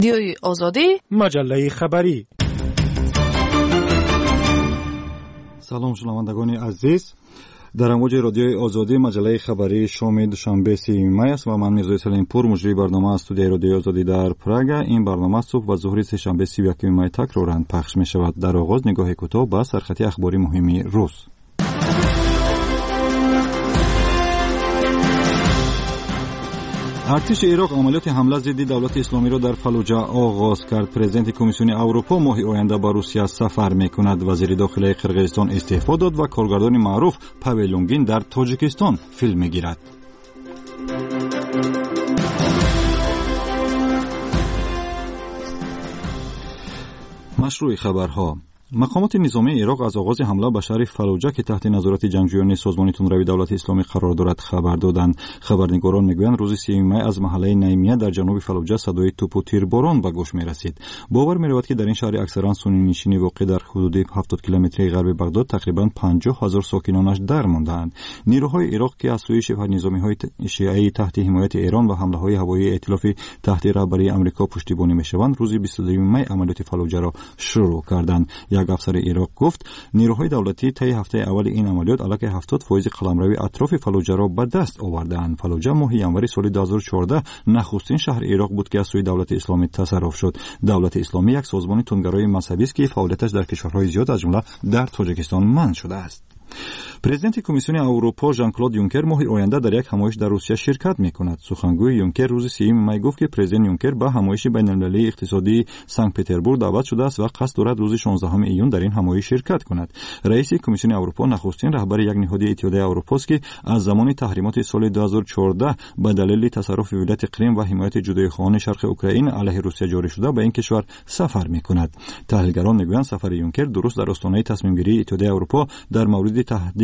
رادیوی آزادی، مجله خبری. سلام شنوندگان عزیز، در امواج رادیوی آزادی مجله خبری شام دوشنبه 3 می است و من میرزا سلیمپور مجری برنامه از استودیوی رادیوی آزادی در پراگ. این برنامه صبح و ظهر سه‌شنبه 31 می تکرارا پخش می شود. در آغاز نگاه کوتاه به سرخط اخباری مهمی روز. ارتش عراق عملیات حمله ضد دولت اسلامی را در فلوجه آغاز کرد. پرزیدنت کمیسیون اروپا ماه آینده به روسیه سفر می‌کند. وزیر داخلی قرقیزستان استعفا داد و کارگردان معروف پاول لونگین در تاجیکستان فیلم می‌گیرد. مشروع خبرها. مقامات نظامی عراق از آغاز حمله به شهر فلوجه که تحت نظارت جنگجویان سازمان تندروی دولت اسلامی قرار دارد خبر دادند. خبرنگاران میگویند روز 3 می از محله نیمیه در جنوب فلوجه صدای توپ و تیرباران به گوش میرسید. باور می‌رود که در این شهر اکثرا سنی نشینی واقع در حدود 70 کیلومتری غرب بغداد تقریبا 50,000 ساکنانش درماندند. نیروهای عراق که از سوی شبه نظامی‌های شیعی تحت حمایت ایران و حمله‌های هوایی ائتلاف تحت رهبری آمریکا پشتیبانی می‌شوند روز 22 می عملیات فلوجه را شروع کردند. یک افسر عراق گفت نیروهای دولتی طی هفته اول این عملیات علیه 70% قلمروی اطراف فلوجه را به دست آوردند. فلوجه ماه ژانویه سال 2014 نخستین شهر عراق بود که از سوی دولت اسلامی تصرف شد. دولت اسلامی یک سازمان تندگرای مذهبی است که فعالیتش در کشورهای زیاد از جمله در تاجیکستان منع شده است. پرزیدنت کمیسیون اروپا ژان کلود یونکر ماه آینده در یک همایش در روسیه شرکت می‌کند. سخنگوی یونکر روز 3 می گفت که پرزیدنت یونکر به همایش بین‌المللی اقتصادی سنت پترزبورگ دعوت شده است و قصد دارد روز 16 ایون در این همایش شرکت کند. رئیس کمیسیون اروپا نخستین رهبر یک نهاد اتحادیه اروپا است که از زمان تحریمات سال 2014 به دلیل تصرف ولایت کریم و حمایت جدایی‌خواهان شرق اوکراین علیه روسیه جاری شده به این کشور سفر می‌کند. تحلیلگران می‌گویند سفر یونکر درست در آستانه تصمیم‌گیری اتحادیه اروپا در مورد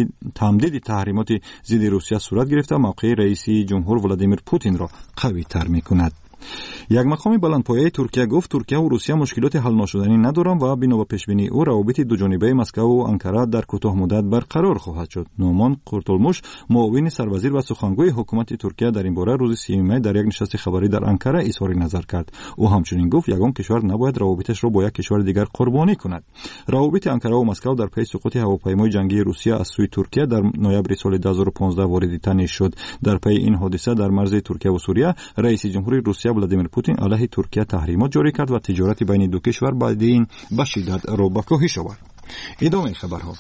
تمدید تحریمات ضد روسیه صورت گرفته موقع رئیس جمهور ولادیمیر پوتین را قوی تر می‌کند. یک مقام بلندپایه ترکیه گفت ترکیه و روسیه مشکلات حل نشدنی ندارند و بنا به پیشبینی او روابط دوجانبه مسکو و آنکاره در کوتاه مدت برقرار خواهد شد. نومان قرتولموش معاون سروزیر و سخنگوی حکومت ترکیه در این باره روز 3 می در یک نشست خبری در آنکاره اظهار نظر کرد. او همچنین گفت یگان کشور نباید روابطش را با یک کشور دیگر قربانی کند. روابط آنکاره و مسکو در پی سقوط هواپیمای جنگی روسیه از سوی ترکیه در نوامبر سال 2015 وارد تنش شد. در پی این حادثه در مرز ترکیه و سوریه رئیس جمهور روسیه ولادیمیر پوتین علیه ترکیه تحریمات جاری کرد و تجارت بین دو کشور بعد این به شدت رو به کاهش آورد. ادامه خبرها.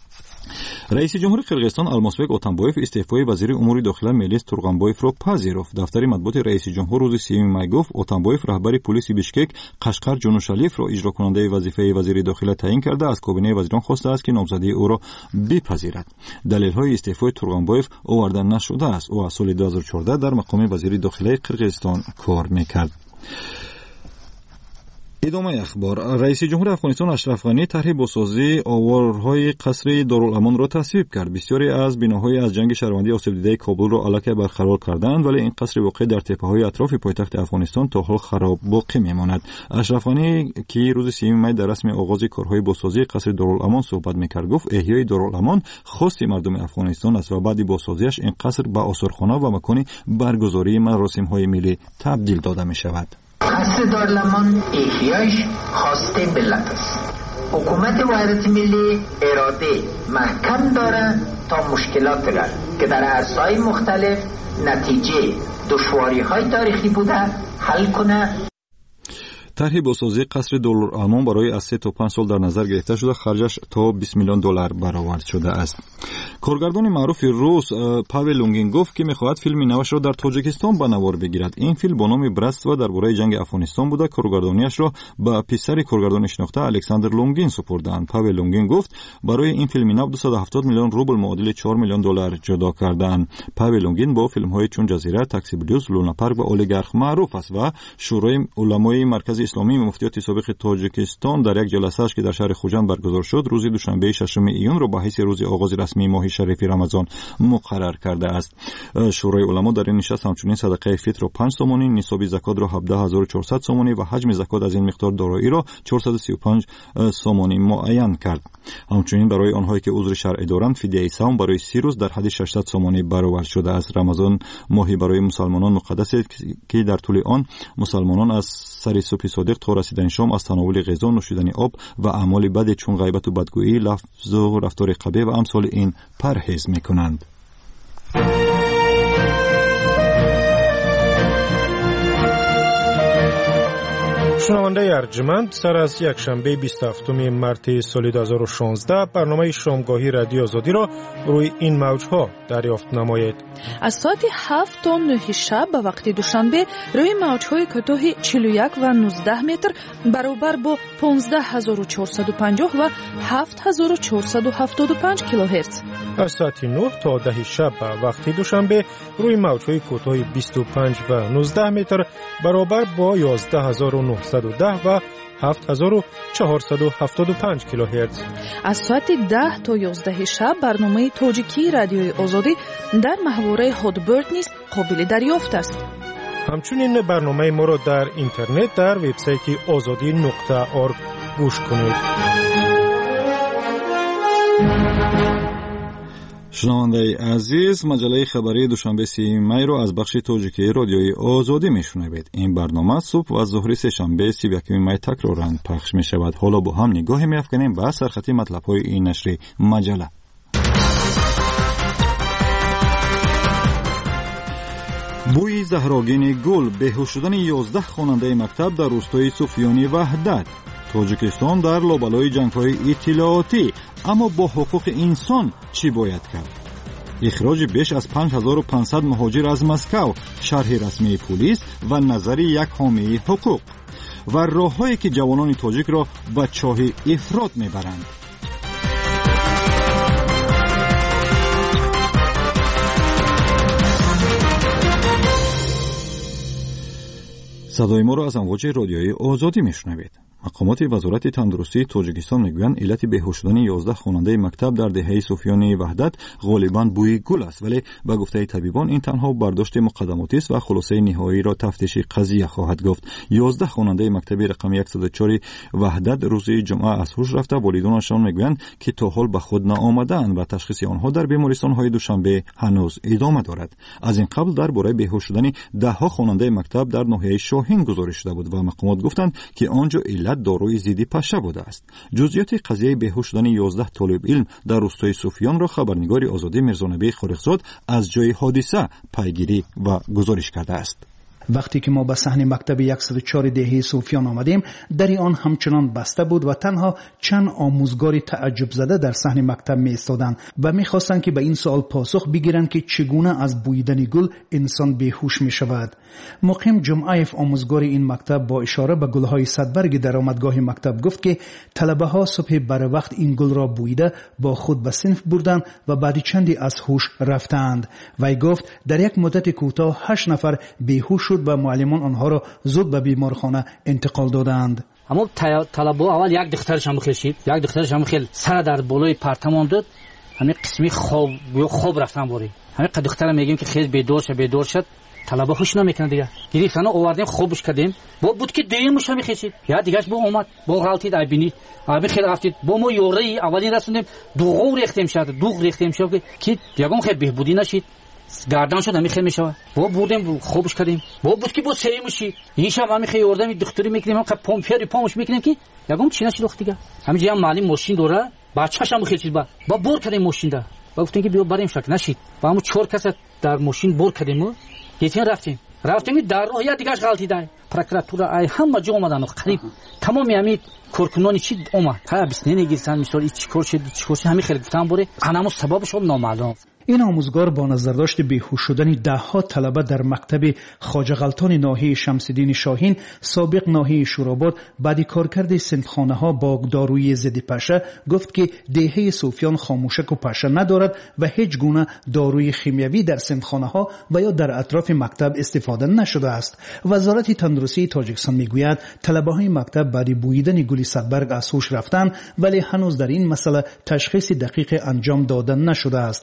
رئیس جمهور قرقیزستان المازبек اتنبویف استعفای وزیر امور داخلی ملیس تورغنبویف را پذیرفت. دفتر مطبوعات رئیس جمهور روز 3 می گفت اتنبویف رهبر پلیس بیشکک قشقر جونوشالیف را اجرا کننده وظیفه وزیر داخلی تعیین کرده از کابینه وزیران خواسته است که نامزدی او را بپذیرد. دلیل‌های استعفای تورغنبویف آورده نشده است. او از سال 2014 در مقام وزیر داخلی قرقیزستان کار می‌کرد. ادامه اخبار. رئیس جمهور افغانستان اشرف غنی طرح بازسازی آوارهای قصر دارالامان را تصویب کرد. بسیاری از بناهای از جنگ شهروندی آسیب دیده کابل را علیه برقرار کردند ولی این قصر واقع در تپه‌های اطراف پایتخت افغانستان تا حال خراب باقی میماند. اشرف غنی که روز 3 می در رسم آغاز کارهای بازسازی قصر دارالامان صحبت می‌کرد گفت احیای دارالامان خواست مردم افغانستان است و بعد بازسازیش این قصر به آثارخانه و مکان برگزاری مراسم‌های ملی تبدیل داده می‌شود. قصر دارالامان احیایش خواسته ملت است. حکومت وحدت ملی اراده محکم داره تا مشکلات را که در عرصه‌های مختلف نتیجه دشواری‌های تاریخی بوده حل کنه. طرح بازسازی قصر دارالامان برای از 3 تا 5 سال در نظر گرفته شده، خرجش تا 20 میلیون دلار برآورد شده است. کارگردان معروف روس پاول لونگین گفت که می‌خواهد فیلم نوش را در تاجیکستان به نوار بگیرد. این فیلم با نام برستوا درباره جنگ افغانستان بوده. کارگردانیش را به پسر کارگردان شناخته الکساندر لونگین سپردند. پاول لونگین گفت برای این فیلم نو 270 میلیون روبل معادل 4 میلیون دلار جدا کردند. پاول لونگین با فیلم‌های چون جزیره، تاکسی بلوز، لونا پارک و اولیگارخ معروف است و شورای علمای مرکز اسلامی مفتیات سابق تاجیکستان در یک جلسه‌اش که در شهر خوجند برگزار شد روز دوشنبه 6 ایون را به حیث روز آغاز رسمی ماه شریف رمضان مقرر کرده است. شورای علما در این نشست همچنین صدقه فطر را 5 سومانی، نصاب زکات را 17400 سومانی و حجم زکات از این مقدار دارایی را 435 سومانی معین کرد. همچنین برای آنهایی که عذر شرعی دارند فدیه صوم برای 30 روز در حد 600 سومانی برآورد شده است. رمضان ماهی برای مسلمانان مقدس است که در طول آن مسلمانان از سر صبح صادق تا رسیدن شام از تناول غذا، نوشیدن آب و اعمال بد چون غیبت و بدگویی، لفظ و رفتار قبیح و امثال این پرهیز میکنند. شنونده ارجمند، سر از یک شنبه 27 مارس سال 2016 برنامه شامگاهی رادیو آزادی را روی این موجها دریافت نمایید. از ساعت 7 تا 9 شب به وقت دوشنبه روی موجهای کوتاه 41 و 19 متر برابر با 15450 و 7475 کیلوهرتز. از ساعت 9 تا 10 شب به وقت دوشنبه روی موجهای کوتاه 25 و 19 متر برابر با 11910 و 7475 کیلوهرتز. از ساعت 10 تا 11 شب برنامه تاجیکی رادیوی آزادی در محوره هادبرد نیز قابل دریافت است. همچنین برنامه ما را در اینترنت در وبسایت azadi.org گوش کنید. شنونده عزیز، مجله خبری دوشنبه 30 می رو از بخش تاجیکی رادیوی آزادی میشنوید. این برنامه صبح و ظهر سه‌شنبه 31 می تکرارا پخش می شود. حالا با هم نگاهی می‌افکنیم به سرخطی مطلب‌های این نشر مجله. بوی زهراگین گل، بیهوش شدن 11 خواننده مکتب در روستای سفیانی وحدت. تاجیکستان در لابلای جنگ‌های اطلاعاتی، اما با حقوق انسان چی باید کرد؟ اخراج بیش از 5500 مهاجر از مسکو، شرح رسمی پلیس و نظر یک حامی حقوق و راه‌هایی که جوانان تاجیک را به چاه افراط میبرند. صدای ما را از امواج رادیوی آزادی میشنوید. مقامات وزارت تندرستی تاجیکستان میگویند علت بیهوش شدن 11 خواننده مکتب در دهه صوفیانه وحدت غالباً بوی گل است، ولی به گفته طبیبان این تنها برداشت مقدماتی است و خلاصه نهایی را تفتیش قضیه خواهد گفت. 11 خواننده مکتب رقم 104 وحدت روز جمعه از هوش رفته. والدینشان میگویند که تا حال به خود نآمدند و تشخیص آنها در بیمارستان‌های دوشنبه هنوز ادامه دارد. از این قبل درباره بیهوش شدن 10 خواننده مکتب در ناحیه شاهین گزارش شده بود و مقامات گفتند که آنجا داروی ضد پشه بوده است. جزئیات قضیه بیهوش شدن 11 طالب علم در روستای سفیان را خبرنگار آزادی میرزانبی خالقزاد از جای حادثه پیگیری و گزارش کرده است. وقتی که ما به صحن مکتب 104 دهه صوفیان آمدیم، در آن همچنان بسته بود و تنها چند آموزگار تعجب زده در صحن مکتب می ایستادند و می خواستند که به این سوال پاسخ بگیرند که چگونه از بویدن گل انسان بیهوش می شود. مقیم جمعیف آموزگار این مکتب با اشاره به گلهای صدبرگ در آمدگاه مکتب گفت که طلبه ها صبح بر وقت این گل را بویده با خود به صنف بردند و بعد چندی از هوش رفتند. وی گفت در یک مدت کوتاه 8 نفر بیهوش شد و معلمان آنها را زود به بیمارخانه انتقال دادند. اما طلبه اول یک دخترش هم خیلی یک دخترش هم خیلی سر در بالای پرتم آمد. همین قسمی خواب رفتن باری. همین دختر میگیم که خیلی بیدار شد. طلبه خوش نمیکنه دیگه. گرفتن آوردیم خوابش کردیم. با بود که دیمش هم خیلی. یا دیگهش با اومد. با غلطید آبینی. آبی خیلی رفتید. با ما یوری اولین رسوندیم. دوغ ریختیم شد که یگام خیلی بهبودی نشید. گردن شد همی خیلی میشه. با بودیم خوابش کردیم. با بود که با سری میشی. این شب همی خیلی یوردم دکتری میکنیم. هم پمپیاری پامش میکنیم که یگام چی نشید وقت دیگه. همینجا هم معلم ماشین دوره. بچه‌ش هم خیلی چیز با بور کردیم ماشین دا. با گفتن که بیا بریم شک نشید. با همون 4 کس در ماشین بور کردیم. یتین رفتیم در راه یا دیگهش غلطی دای پروکراتورا ای همه جا اومدن قریب تمام همین کورکنانی چی اومد ها بیس نمیگیرن مثلا چی کار شد همین خیلی گفتم بره اما سببش هم نامعلوم. این آموزگار با نظر داشت بیهوش شدن 10 طلبه در مکتب خواجه غلطان ناحیه شمس‌الدین شاهین سابق ناحیه شوراباد بعد کارکرد صنفخانه ها با داروی ضد پشه گفت که دهه صوفیان خاموشک و پشه ندارد و هیچ گونه داروی شیمیایی در صنفخانه ها و یا در اطراف مکتب استفاده نشده است. وزارت تندرستی تاجیکستان میگوید طلبه های مکتب بعد بویدن گل صدبرگ از هوش رفتند، ولی هنوز در این مسئله تشخیص دقیق انجام دادن نشده است.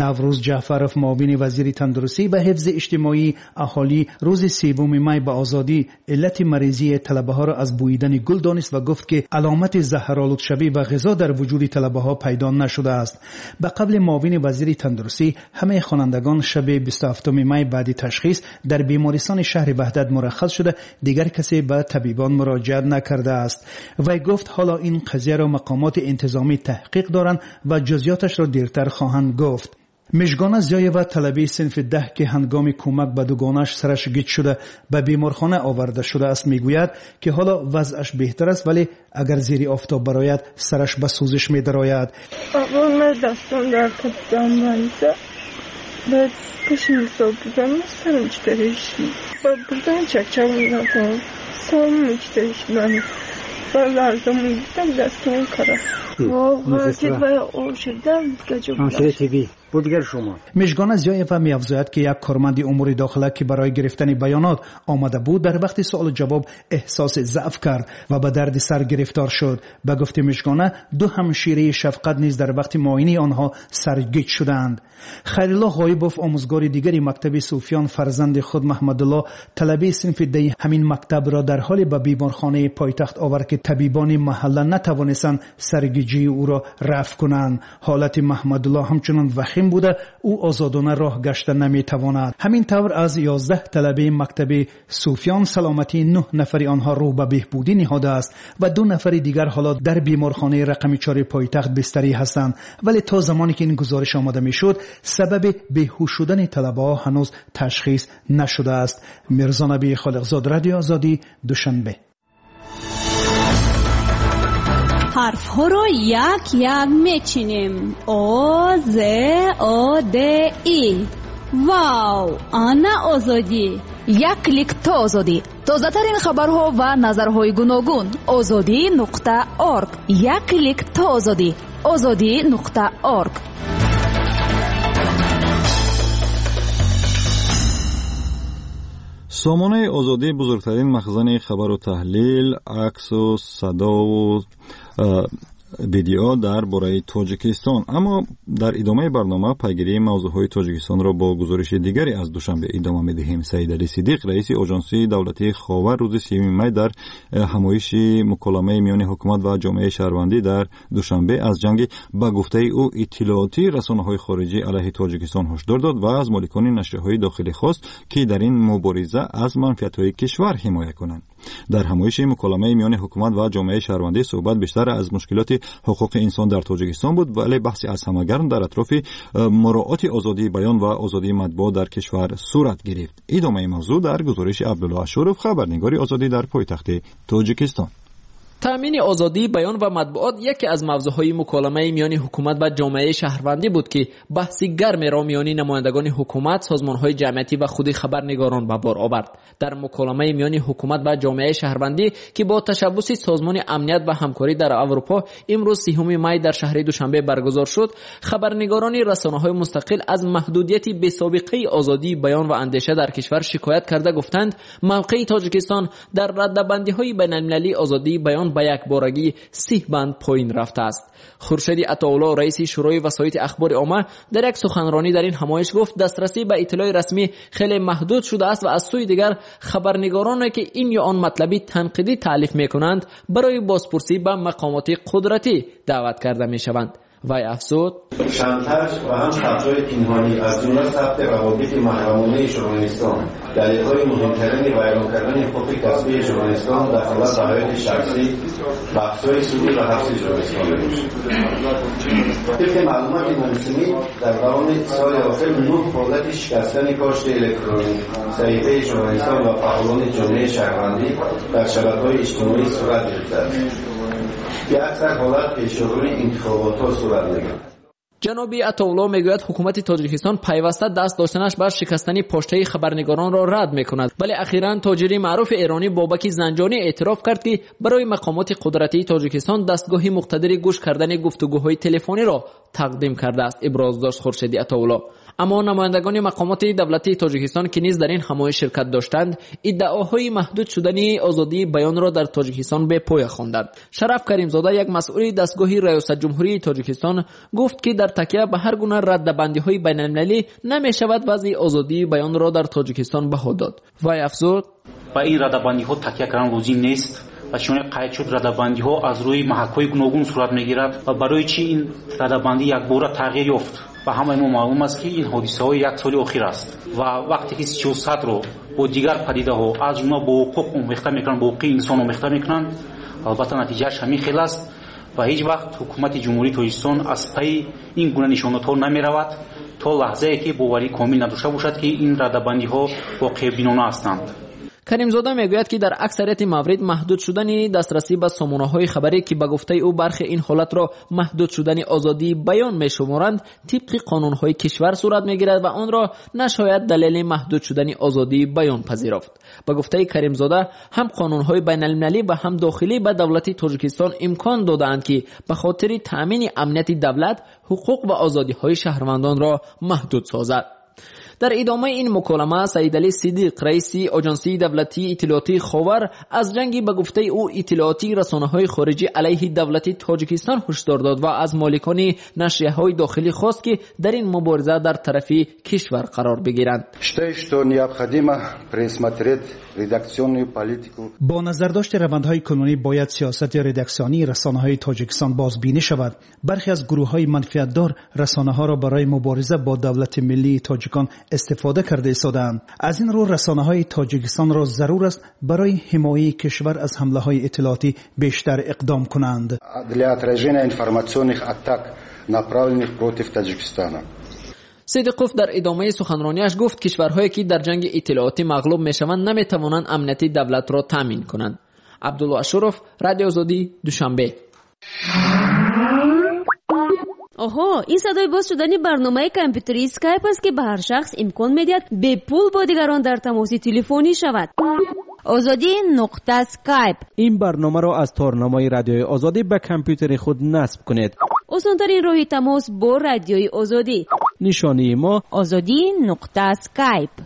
نوروز جعفرов معاون وزیر تندرستی و حفظ اجتماعی اهالی روز 3 می به آزادی علت مریضی طلبه ها را از بوییدن گل دانست و گفت که علامت زهرآلود شوی و غذا در وجود طلبه ها پیدا نشده است. به قبل معاون وزیر تندرستی همه خوانندگان شب 27 می بعد تشخیص در بیمارستان شهر وحدت مرخص شده، دیگر کسی به طبیبان مراجعه نکرده است. وی گفت حالا این قضیه را مقامات انتظامی تحقیق دارند و جزئیاتش را دیرتر خواهند گفت. مژگان زیایوا طلبه صنف 10 که هنگام کمک به دوگانش سرش گیج شده به بیمارخانه آورده شده است میگوید که حالا وضعش بهتر است، ولی اگر زیر آفتاب براید سرش به سوزش می‌دراید. من دستم در کتم منزه بعد پشم صبح بودم سرم چطوریش بودن چکچم می‌کنم سرم چطوریش من و لرزم می‌دم دستم کرد و کد باید او شدم گجب بودگر شما. مژگان زیایوا می‌افزاید که یک کارمند امور داخله که برای گرفتن بیانات آمده بود در وقت سوال و جواب احساس ضعف کرد و به درد سر گرفتار شد. به گفته مژگان 2 همشیره شفقت نیز در وقت معاینه آنها سرگیج شدند. خیرالله غایبوف آموزگار دیگری مکتب سفیان فرزند خود محمدالله طلبه صنف 10 همین مکتب را در حال به بیمارخانه پایتخت آورد که طبیبان محله نتوانستند سرگیجی او را رفع کنند. حالت محمدالله همچنان وخیم بوده، او آزادانه راه گشته نمیتواند. همین طور از 11 طلبه مکتب سفیان سلامتی 9 نفر آنها رو به بهبودی نهاده است و 2 نفر دیگر حالا در بیمارخانه رقم 4 پایتخت بستری هستند، ولی تا زمانی که این گزارش آماده میشد سبب بیهوش شدن طلبه ها هنوز تشخیص نشده است. میرزا نبی خالقزاد، رادیو آزادی، دوشنبه. حرف ها رو یک یک میچینیم. او ز او د ای. واو، آنا آزادی. یک کلیک تا آزادی. تازه ترین خبرها و نظرهای گوناگون. azadi.org. یک کلیک تا آزادی. azadi.org. سامانه آزادی بزرگترین مخزن خبر و تحلیل، عکس و صدا و ویدیو در باره تاجیکستان. اما در ادامه برنامه پیگیری موضوعهای تاجیکستان را با گزارش دیگری از دوشنبه ادامه می‌دهیم. سعید علی صدیق رئیس آژانسی دولتی خاور روز 3 می در همایش مکالمه میان حکومت و جامعه شهروندی در دوشنبه از جنگ به گفته او اطلاعاتی رسانه‌های خارجی علیه تاجیکستان هشدار داد و از مالکان نشریه‌های داخلی خواست که در این مبارزه از منفعت‌های کشور حمایت کنند. در همایش مکالمه میان حکومت و جامعه شهروندی صحبت بیشتر از مشکلات حقوق انسان در تاجیکستان بود، ولی بحث از همه گرم در اطراف مراعات آزادی بیان و آزادی مطبوعات در کشور صورت گرفت. ادامه موضوع در گزارش عبدالله اشرف، خبرنگار آزادی در پایتخت تاجیکستان. تامین آزادی بیان و مطبوعات یکی از موضوعهای مکالمه میان حکومت و جامعه شهروندی بود که بحثی گرم را میان نمایندگان حکومت، سازمانهای جمعیتی و خود خبرنگاران به بار آورد. در مکالمه میان حکومت و جامعه شهروندی که با تشبث سازمان امنیت و همکاری در اروپا امروز 3 می در شهر دوشنبه برگزار شد، خبرنگاران رسانه‌های مستقل از محدودیت بی‌سابقه آزادی بیان و اندیشه در کشور شکایت کرده گفتند موقع تاجیکستان در رده‌بندی‌های بین‌المللی آزادی بیان با یک بارگی 30 بند پایین رفته است. خورشید عطاالله رئیس شورای وسایط اخبار عامه در یک سخنرانی در این همایش گفت دسترسی به اطلاع رسمی خیلی محدود شده است و از سوی دیگر خبرنگارانی که این یا آن مطلبی تنقیدی تالیف میکنند برای بازپرسی به مقامات قدرتی دعوت کرده میشوند. وی افزود شانتاژ و هم ثبت‌های پنهانی از جمله ثبت روابط محرمانه ژورنالیستان، دلیل‌های مهمترین ویران کردن حقوق کسبی ژورنالیستان در حالت حیات شخصی، بحث‌های سوری و حبس ژورنالیستان بود. طبق معلومات مرسومی در دوران سال اخیر 9 حالت شکستن کاشت الکترونیک، صحیفه ژورنالیستان و فعالان جامعه شهروندی در شبکه‌های اجتماعی صورت گرفته است که اکثر حالت پیشروی انتخابات ها صورت می‌گیرد. جناب عطاالله میگوید حکومت تاجیکستان پیوسته دست داشتنش بر شکستن پشته خبرنگاران را رد میکند، ولی اخیراً تاجری معروف ایرانی بابک زنجانی اعتراف کرد که برای مقامات قدرتی تاجیکستان دستگاهی مقتدر گوش کردن گفتگوهای تلفنی را تقدیم کرده است. ابراز داشت خورشید عطاالله. اما نمایندگان مقامات دولتی تاجیکستان که نیز در این همایش شرکت داشتند ادعاهای محدود شدن آزادی بیان را در تاجیکستان به پای خواندند. شرف کریمزاده یک مسئول دستگاه ریاست جمهوری تاجیکستان گفت که در تکیه به هر گونه ردبندی‌های بین‌المللی نمی‌شود وضع آزادی بیان را در تاجیکستان بها داد. وی افزود: با این ردبندی‌ها تکیه کردن لازم نیست و چون قید شد ردبندی‌ها از روی محک‌های گوناگون صورت می‌گیرد و برای چی این ردبندی یک بار تغییر یافت و همه ما معلوم است که این حادثه‌های یک سال اخیر است و وقتی که سیاست رو با دیگر پدیده‌ها از جمله با حقوق آمیخته می‌کنند، با حقوق انسان آمیخته می‌کنند، البته نتیجهش همین خیلی است و هیچ وقت حکومت جمهوری تاجیکستان از پی این گونه نشانات‌ها نمی‌رود تا لحظه‌ای که باوری کامل نداشته باشد که این ردبندی‌ها واقع بینانه هستند. کریمزاده میگوید که در اکثریت موارد محدود شدن دسترسی به سامانه‌های خبری که به گفته او برخی این حالت را محدود شدن آزادی بیان می‌شمارند طبق قانون‌های کشور صورت می‌گیرد و آن را نشاید دلیل محدود شدن آزادی بیان پذیرفت. به گفته کریمزاده هم قانون‌های بین‌المللی و هم داخلی به دولت تاجیکستان امکان دادند که به خاطر تأمین امنیت دولت حقوق و آزادی‌های شهروندان را محدود سازد. در ادامه این مکالمه سید علی صدیق رئیس آژانسی دولتی اطلاعاتی خاور از جنگ به گفته او اطلاعاتی رسانه‌های خارجی علیه دولت تاجیکستان هشدار داد و از مالکان نشریه‌های داخلی خواست که در این مبارزه در طرف کشور قرار بگیرند. با نظرداشت روندهای کنونی باید سیاست ردکسیونی رسانه‌های تاجیکستان بازبینی شود. برخی از گروه‌های منفعت‌دار رسانه‌ها را برای مبارزه با دولت ملی تاجیکان استفاده کرده ایستادند. از این رو رسانه‌های تاجیکستان را ضرور است برای حمایت کشور از حمله‌های اطلاعاتی بیشتر اقدام کنند. صدیقوف در ادامه سخنرانیش گفت کشورهایی که در جنگ اطلاعاتی مغلوب میشوند نمیتوانند امنیت دولت را تامین کنند. عبدالله اشرف، رادیو آزادی، دوشنبه. آها، این صدای باز شدن برنامه کامپیوتری اسکایپ است که به هر شخص امکان میدهد به پول با دیگران در تماس تلفنی شود. azadi.skype. این برنامه را از تارنمای رادیوی آزادی به کامپیوتر خود نصب کنید. آسان‌ترین راه تماس با رادیوی آزادی. نشانی ما azadi.skype.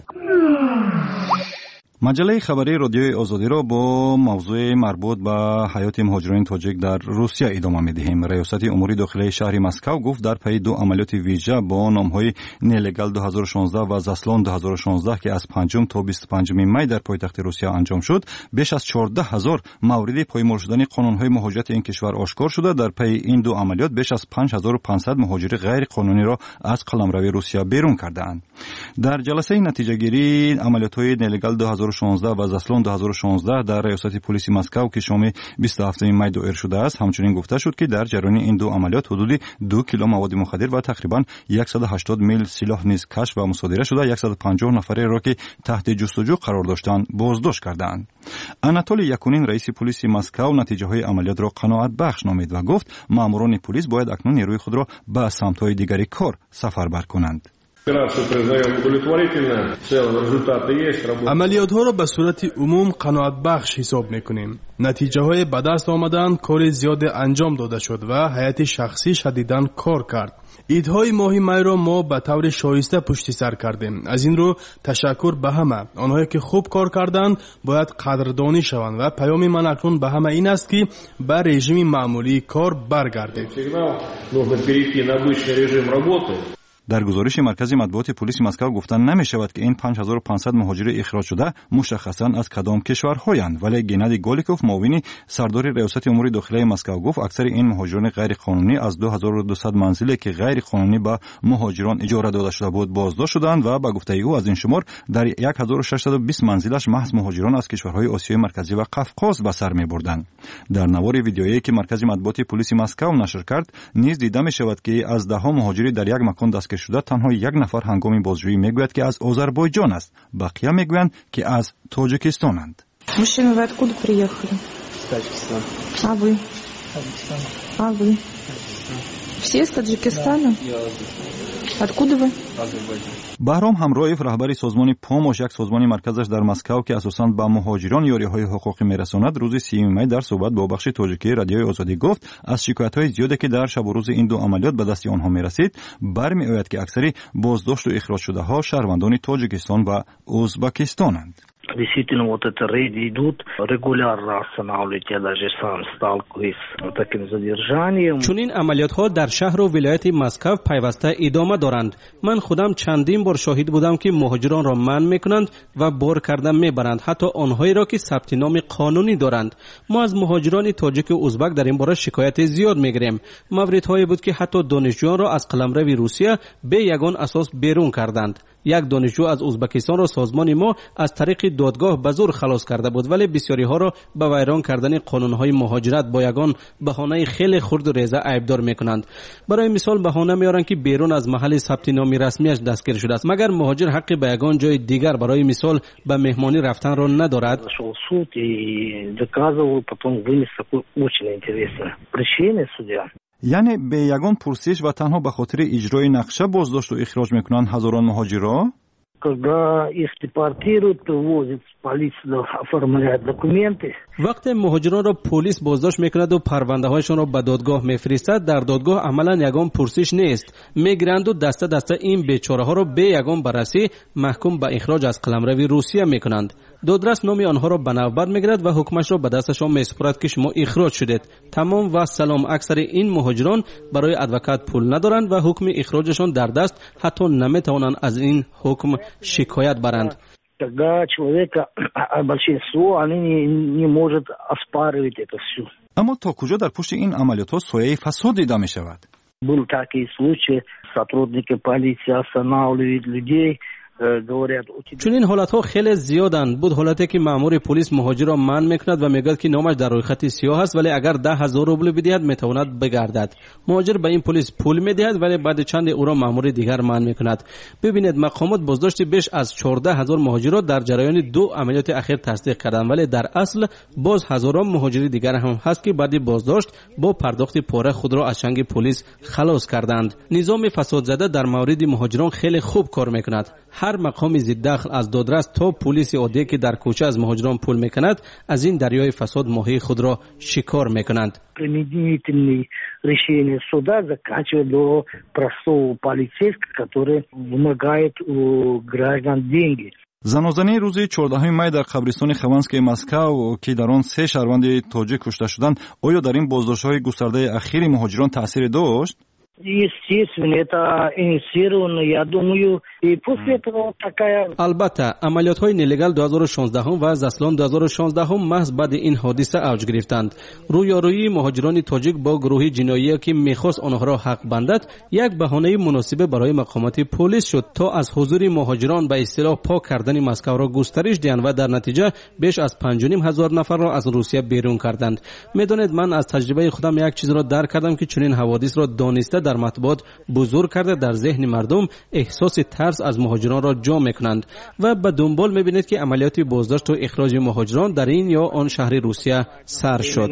مجله خبری رادیوی آزادی را با موضوع مربوط به حیات مهاجران تاجیک در روسیه ادامه می‌دهیم. ریاست امور داخلی شهر مسکو گفت در پی دو عملیات ویژه با نام‌های نلگال 2016 و زاسلون 2016 که از 5 تا 25 می در پایتخت روسیه انجام شد، بیش از 14000 مورد پایمال شدن قانون‌های مهاجرت این کشور آشکار شده. در پی این دو عملیات بیش از 5500 مهاجر غیر قانونی را از قلمرو روسیه بیرون کردند. در جلسه نتیجه‌گیری عملیات‌های نلگال 2016 و زاسلون 2016 در ریاست پلیس مسکو که شام 27 می دایر شده است، همچنین گفته شد که در جریان این دو عملیات حدود 2 کیلو مواد مخدر و تقریباً 180 میل سلاح نیز کشف و مصادره شده. 150 نفر را که تحت جستجو قرار داشتند بازداشت کردند. اناتولی یکونین رئیس پلیس مسکو نتیجه‌های عملیات را قناعت بخش نامید و گفت ماموران پلیس باید اکنون نیروی خود را به سمت‌های دیگری کار سفربر کنند. عملیات ها را به صورت عموم قناعت بخش حساب میکنیم. نتیجه های به دست آمدن، کار زیاد انجام داده شد و هیئت شخصی شدیداً کار کرد. ایدهای ماه می را ما به طور شایسته پشت سر کردیم. از این رو تشکر به همه. آنهایی که خوب کار کردند باید قدردانی شوند و پیام من اکنون به همه این است که به رژیم معمولی کار برگردید. در گزارش مرکز مطبوعات پلیس مسکو گفتن نمی شود که این 5500 مهاجر اخراج شده مشخصاً از کدام کشورهایند، ولی گنادی گولیکوف معاون سردار ریاست امور داخلی مسکو گفت اکثر این مهاجران غیر قانونی از 2200 منزلی که غیر قانونی به مهاجران اجاره داده شده بود بازداشت شدند و به گفته او از این شمار در 1620 منزلش محض مهاجران از کشورهای آسیای مرکزی و قفقاز به سر می‌بردند. در نوار ویدیویی که مرکز مطبوعات پلیس مسکو نشر کرد نیز دیده می شود که از ده‌ها مهاجر در یک مکان دستگیر شده تنها یک نفر هنگام بازجویی میگوید که از آذربایجان است، بقیه میگویند که از تاجیکستانند. Мужчина, вы откуда приехали? Таджикистан. А вы? Все из Таджикистана? Откуда вы? баҳром ҳамроев раҳбари созмони помош, як созмони марказаш дар Москав ки асосан ба муҳоҷирон ёриҳои ҳуқуқӣ мерасонад, рӯзи 3 май дар суҳбат бо бахши тоҷикии радиои Озодӣ гуфт, аз шикоятҳои зиёде ки дар шабу рӯзи ин ду амалиёт ба дасти онҳо мерасид, бармеояд ки аксари боздошту ихроҷшудаҳо шаҳрвандони Тоҷикистон ва Узбекистонанд. Действительно, вот это рейды идут, регулярно останавливают, я даже сам сталкиваюсь с таким задержанием. Чунин амалиётҳо дар шаҳру вилояти Москав пайваста идома доранд. Ман худам чандин бор шоҳид будам ки муҳоҷиронро манъ мекунанд ва бор карда мебаранд, ҳатто онҳоеро ки сабти номи қонунӣ доранд. мо аз муҳоҷирони тоҷику узбак дар ин бора шикояти зиёд мегирем. мавридҳое буд ки ҳатто донишҷӯёнро аз қаламрави Русия бе ягон асос берун карданд. як донишҷӯ аз Узбекистонро созмони мо аз тариқи додгоҳ ба зур халос карда буд, вале бисёриҳоро ба вайрон кардани қонунҳои муҳоҷират бо ягон баҳонаи хеле хурду реза айбдор мекунанд. барои мисол баҳона меоранд ки берун аз маҳалли сабти номи расмиаш дастгир шудааст. магар муҳоҷир ҳаққи ба ягон ҷои дигар барои мисол ба меҳмонӣ рафтанро надорад? Суд и доказывал, потом вынес такой очень интересное решение судья. яъне бе ягон пурсиш ва танҳо ба хотири иҷрои нақша боздошту ихроҷ мекунанд ҳазорон муҳоҷирро? Когда их депортируют, возят в полицию, оформляют документы. вақте муҳоҷиронро полис боздошт мекунаду парвандаҳояшонро ба додгоҳ мефиристад, дар додгоҳ амалан ягон пурсиш нест. мегиранду даста даста ин бечораҳоро бе ягон баррасӣ маҳкум ба ихроҷ аз қаламрави Русия мекунанд. додрас номи онҳоро ба навбат мегирад ва ҳукмашро ба дасташон месупурад ки шумо ихроҷ шудед. тамом ва салом. аксари ин муҳоҷирон барои адвокат пул надоранд ва ҳукми ихроҷашон дар даст, ҳатто наметавонанд аз ин ҳукм шикоят баранд. Когда человека большинство, они не может оспаривать это все. аммо то куҷо дар пушти ин амалиётҳо сояи фасод дида мешавад? Был такие случаи, сотрудники полиции останавливают людей, говорят... чунин ҳолатҳо хеле зиёданд. буд ҳолате ки маъмури полис муҳоҷирро манъ мекунад ва мегӯяд ки номаш дар рӯйхати сиёҳ аст, вале агар 10,000 рубл бидиҳад метавонад бигардад. муҳоҷир ба ин полис пул медиҳад, вале баъди чанде ӯро маъмури дигар манъ мекунад. бибинед, мақомот боздошти беш аз 14,000 муҳоҷирро дар ҷараёни ду амалиёти ахир тасдиқ карданд, вале дар асл боз ҳазорон муҳоҷири дигар ҳам ҳаст ки баъди боздошт бо пардохти пора худро аз чанги полис халос карданд. низоми фасодзада дар мавриди муҳоҷирон хеле хуб кор мекунад. ҳар мақоми зиддахл аз додрас то полиси оддие ки дар кӯча аз муҳоҷирон пул мекунад, аз ин дарёи фасод моҳии худро шикор мекунанд. Примирительные решения суда заканчивают до простого полицейского, который вымогает у граждан деньги. занозании рӯзи 14 май дар қабристони Хованскии Москав ки дар он 3 шаҳрванди тоҷик кушта шуданд, оё дар ин боздоштҳои густардаи ахири муҳоҷирон таъсире дошт? Естественно, это инициировано, я думаю, и после этого такая... албатта амалиётҳои нелегал 2016 ва заслон 2016 маҳз баъди ин ҳодиса авҷ гирифтанд. рӯёрӯии муҳоҷирони тоҷик бо гурӯҳи ҷиноие ки мехост онҳоро ҳақ бандад, як баҳонаи муносибе барои мақомоти полис шуд то аз ҳузури муҳоҷирон ба истилоҳ пок кардани Москавро густариш диҳанд ва дар натиҷа беш аз 5,500 нафарро аз Русия берун карданд. медонед, ман аз таҷрибаи худам як чизро дарк кардам ки чунин ҳаводисро дониста дар матбуот бузург карда дар зеҳни мардум эҳсоси тарс аз муҳоҷиронро ҷо мекунанд ва ба дунбол мебинед ки амалиёти боздошту ихроҷи муҳоҷирон дар ин ё он шаҳри Русия сар шуд.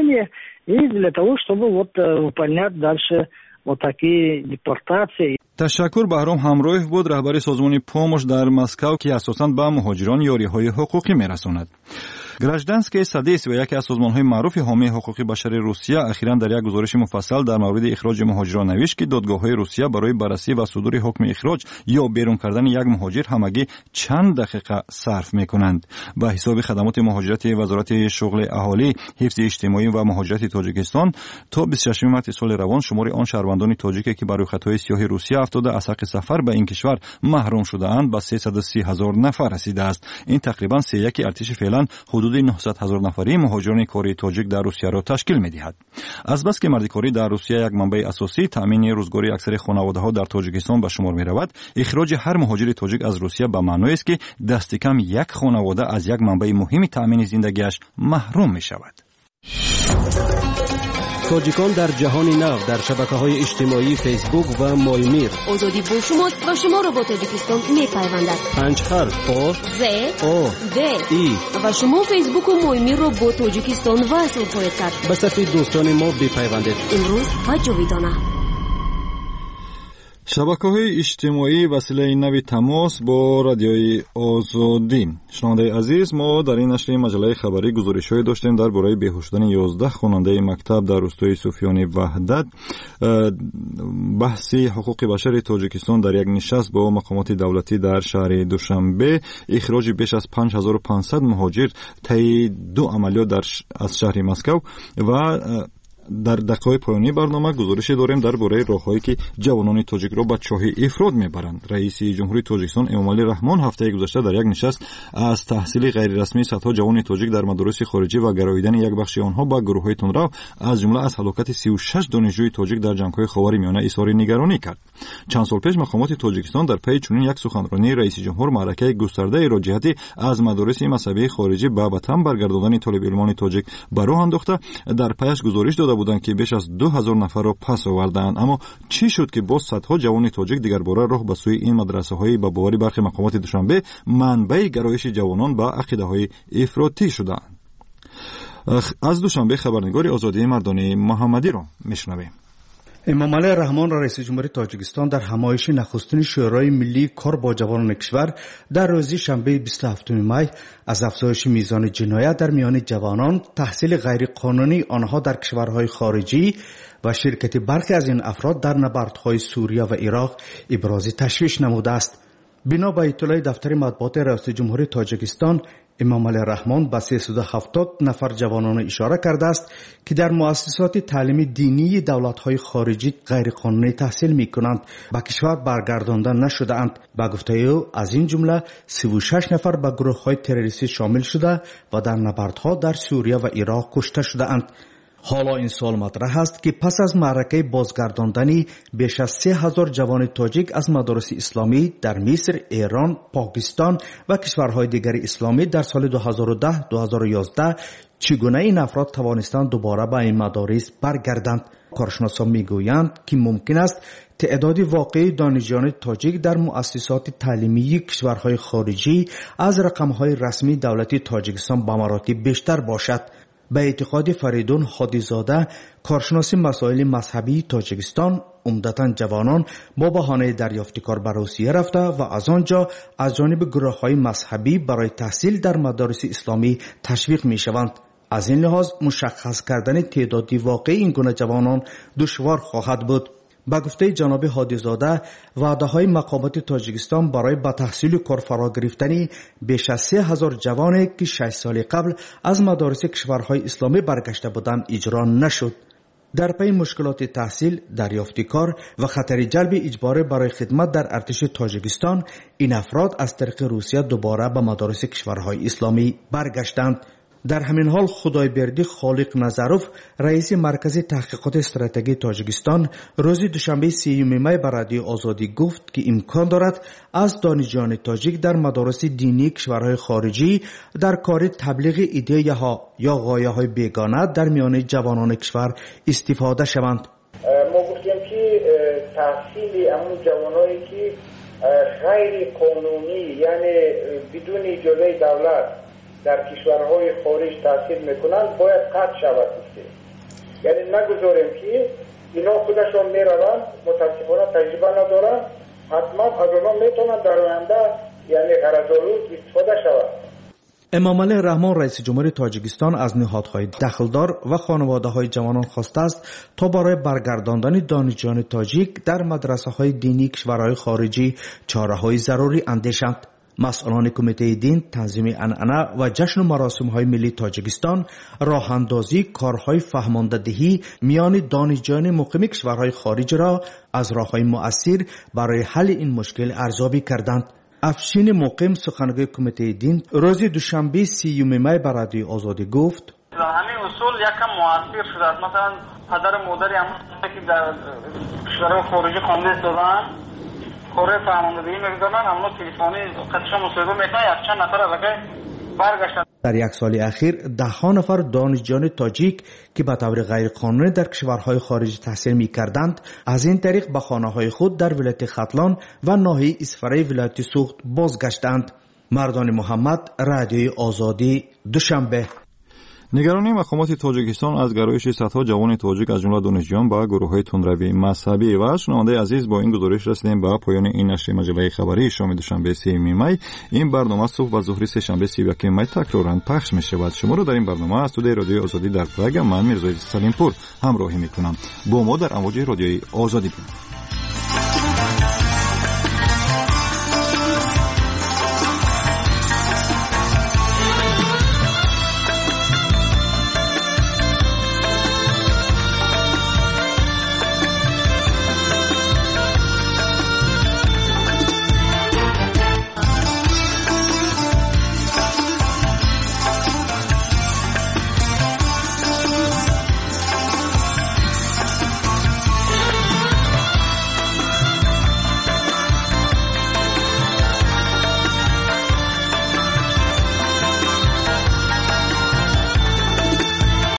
И для того, чтобы выполнять дальше вот такие депортации. ташаккур. баҳром ҳамроев буд, раҳбари созмони помош дар Москав ки асосан ба муҳоҷирон ёриҳои ҳуқуқӣ мерасонад. гражданские содействия, яке аз созмонҳои маъруфи ҳомии ҳуқуқи башари Русия, ахиран дар як гузориши муфассал дар мавриди ихроҷи муҳоҷирон навишт ки додгоҳҳои Русия барои баррасӣ ва судури ҳукми ихроҷ ё берун кардани як муҳоҷир ҳамагӣ чанд дақиқа сарф мекунанд. ба ҳисоби хадамоти муҳоҷирати вазорати шуғли аҳолӣ, ҳифзи иҷтимоӣ ва муҳоҷирати Тоҷикистон, то 26 марти соли равон шумори он шаҳрвандони тоҷике ки ба рӯйхатҳои сиёҳи Русия афтода аз ҳаққи сафар ба ин кишвар маҳрум шудаанд ба 330,000 нафар расидааст. ин тақрибан сеяки артиши феълан ҳудуди 900,000 нафари муҳоҷирони кори тоҷик дар Русияро ташкил медиҳад. азбаски мардикорӣ дар Русия як манбаи асосӣ, таъмини рӯзгори аксари хонаводаҳо дар Тоҷикистон ба шумор меравад. ихроҷи ҳар муҳоҷири тоҷик аз Русия ба маъноест ки дасти кам як хонавода аз як манбаи муҳими таъмини зиндагиаш маҳрум мешавад. тоҷикон дар ҷаҳони нав дар шабакаҳои иҷтимоӣ фейсбук ва моимир. озодӣ бо шумост ва шуморо бо Тоҷикистон мепайвандад. 5 ҳарф о з о д и ва шумо фейсбуку моимирро бо Тоҷикистон васл хоҳед кард. ба сафи дӯстони мо бипайвандед. имрӯз ва ҷовидона. شبکه‌های اجتماعی وسیله نوی تماس با رادیوی آزادی. شنونده عزیز، ما در این نشر مجله خبری گزارش‌هایی داشتیم درباره بیهوش شدن 11 خواننده مکتب در روستای سوفیان وحدت. بحث حقوق بشر تاجیکستان در یک نشست با مقامات دولتی در شهر دوشنبه، اخراج بیش از 5500 مهاجر طی 2 عملیات از شهر مسکو و در دقایق پایانی برنامه گزارش داریم درباره راههایی که جوانان تاجیک را به چاه افراد میبرند. رئیس جمهوری تاجیکستان امامعلی رحمان هفته گذشته در یک نشست از تحصیل غیر رسمی صدها جوان تاجیک در مدارس خارجی و گراییدن یک بخش آنها به گروه‌های تندرو از جمله از هلاکت 36 دانشجوی تاجیک در جنگ‌های خاورمیانه اظهار نگرانی کرد. چند سال پیش مقامات تاجیکستان در پی چنین یک سخنرانی رئیس جمهور معرکه گسترده را جهت از مدارس مذهبی خارجی به وطن برگرداندن طالب علمان تاجیک به راه انداخته، در پیش گزارش داده بودند که بیش از 2000 نفر را پس آوردند. اما چی شد که باز صدها جوان تاجیک دیگر باره راه به سوی این مدرسه‌های به باور برخی مقامات دوشنبه منبع گرایش جوانان به عقیده‌های افراطی شدند؟ از دوشنبه خبرنگار آزادی مردانی محمدی را میشنویم. امامعلی رحمان رئیس جمهوری تاجیکستان در همایش نخستین شورای ملی کار با جوانان کشور در روز شنبه 27 می از افزایش میزان جنایت در میان جوانان، تحصیل غیرقانونی آنها در کشورهای خارجی و شرکت برخی از این افراد در نبردهای سوریه و عراق ابراز تشویش نموده است. بنا به اطلاع دفتر مطبوعات رئیس جمهوری تاجیکستان، امامعلی رحمان به 370 نفر جوانان اشاره کرده است که در مؤسسات تعلیمی دینی دولت‌های خارجی غیرقانونی تحصیل می‌کنند به کشور برگردانده نشده‌اند. به گفته او از این جمله 36 نفر به گروه‌های تروریستی شامل شده و در نبردها در سوریه و عراق کشته شده‌اند. حالا این سوال مطرح است که پس از معرکه بازگرداندنی بیش از 3000 جوان تاجیک از مدارس اسلامی در مصر، ایران، پاکستان و کشورهای دیگر اسلامی در سال 2010-2011 چگونه این افراد توانستند دوباره به این مدارس برگردند؟ کارشناسان میگویند که ممکن است تعداد واقعی دانشجویان تاجیک در مؤسسات تعلیمی کشورهای خارجی از رقم‌های رسمی دولتی تاجیکستان به مراتب بیشتر باشد. به اعتقاد فریدون هادیزاده، کارشناس مسائل مذهبی تاجیکستان، عمدتاً جوانان با بهانه دریافت کار به روسیه رفته و از آنجا از جانب گروه‌های مذهبی برای تحصیل در مدارس اسلامی تشویق می‌شوند. از این لحاظ مشخص کردن تعداد واقعی این گونه جوانان دشوار خواهد بود. با گفته جناب هادیزاده، وعده‌های مقامات تاجیکستان برای به تحصیل و کار فرا گرفتن بیش از 3000 جوان که 6 سال قبل از مدارس کشورهای اسلامی برگشته بودند اجرا نشد. در پی مشکلات تحصیل، دریافت کار و خطر جلب اجباری برای خدمت در ارتش تاجیکستان، این افراد از طریق روسیه دوباره به مدارس کشورهای اسلامی برگشتند. در همین حال خدایبردی خالق نظروف، رئیس مرکز تحقیقات استراتژی تاجیکستان، روز دوشنبه 30 می به رادیو آزادی گفت که امکان دارد از دانشجویان تاجیک در مدارس دینی کشورهای خارجی در کار تبلیغ ایده ها یا غایه های بیگانه در میان جوانان کشور استفاده شوند. ما گفتیم که تحصیل همون جوانایی که غیر قانونی، یعنی بدون اجازه دولت در کشورهای خارج تحصیل میکنند باید قطع شود. یعنی نگذاریم که اینا خودشان میروند، متاسفانه تجربه ندارند، حتما از اونا میتونند در آینده یعنی غرض‌آلود استفاده شود. امامعلی رحمان رئیس جمهوری تاجیکستان از نهادهای دخلدار و خانواده‌های جوانان خواسته است تا برای برگرداندن دانشجویان تاجیک در مدرسه‌های دینی کشورهای خارجی چاره‌های ضروری اندیشند. مسئولان کمیته دین، تنظیم عنعنه و جشن و مراسم‌های ملی تاجیکستان راه‌اندازی کارهای فهماندهی میان دانشجویان مقیم کشورهای خارج را از راه‌های مؤثر برای حل این مشکل ارزیابی کردند. افشین مقیم سخنگوی کمیته دین روز دوشنبه 30 می به رادیو آزادی گفت: همین اصول یکم مؤثر شده. مثلا پدر و مادری هم که در کشورهای خارجی خوانده دادن کار فهماندهی می‌کنن، همون تلفنی خودشون مصاحبه میکنن، یک چند نفر از برگشتن. در یک سال اخیر ده‌ها نفر دانشجویان تاجیک که به طور غیرقانونی در کشورهای خارجی تحصیل می‌کردند، از این طریق به خانه‌های خود در ولایت ختلان و ناحیه اسفره ولایت سوخت بازگشتند. مردان محمد، رادیوی آزادی، دوشنبه. نگرانی مقامات تاجیکستان از گرایش صدها جوان تاجیک از جمله دانشجویان به گروه‌های تندروی مذهبی و شنونده عزیز با این گزارش رسیدیم به پایان این نشر مجله خبری شام دوشنبه 3 می. این برنامه صبح و ظهر سه‌شنبه 31 می تکرارا پخش می‌شود. شما را در این برنامه از استودیوی رادیو آزادی در پراگ من میرزا سلیمپور همراهی می‌کنم. با ما در امواج رادیوی آزادی باشید.